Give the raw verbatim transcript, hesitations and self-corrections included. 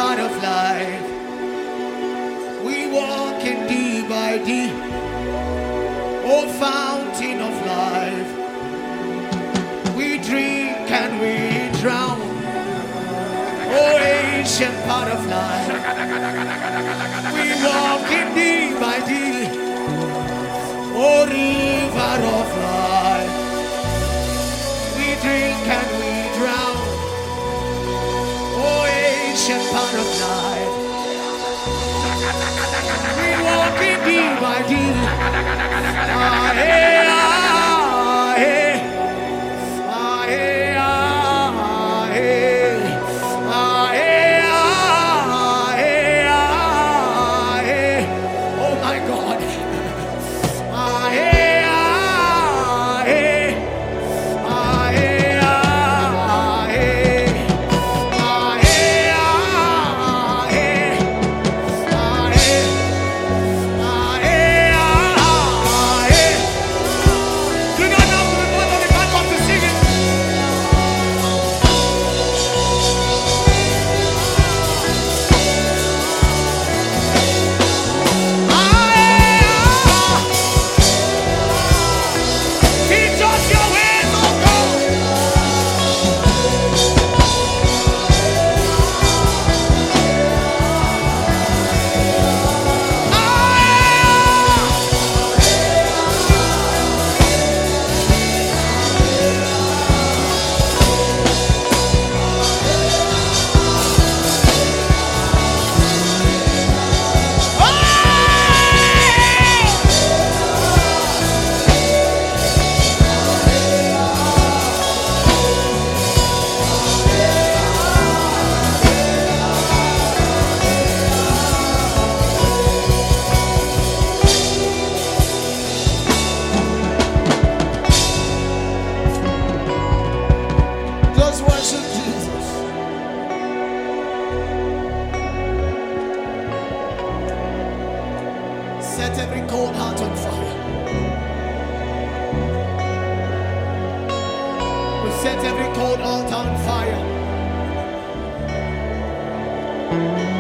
part of life. We walk in day by day. Oh, fountain of life. We drink and we drown. Oh, ancient part of life. We walk in day by day. Oh, river of life. We drink and we drown. Oh, ancient part of life. We walk in day by day. Ah, hey, ah, hey. Ah, hey, ah, hey. Ah, hey, ah, hey, ah, hey. Oh my God. Ah, hey, ah, hey. Ah, hey, ah, hey. Ah, hey, ah, hey. Ah, hey. Ah, hey, ah, hey. Do not know what the back of the singing. Ah, hey, ah. Teach us your ways, oh God. Ah, just worship Jesus. Set every cold heart on fire. We set every cold altar on fire.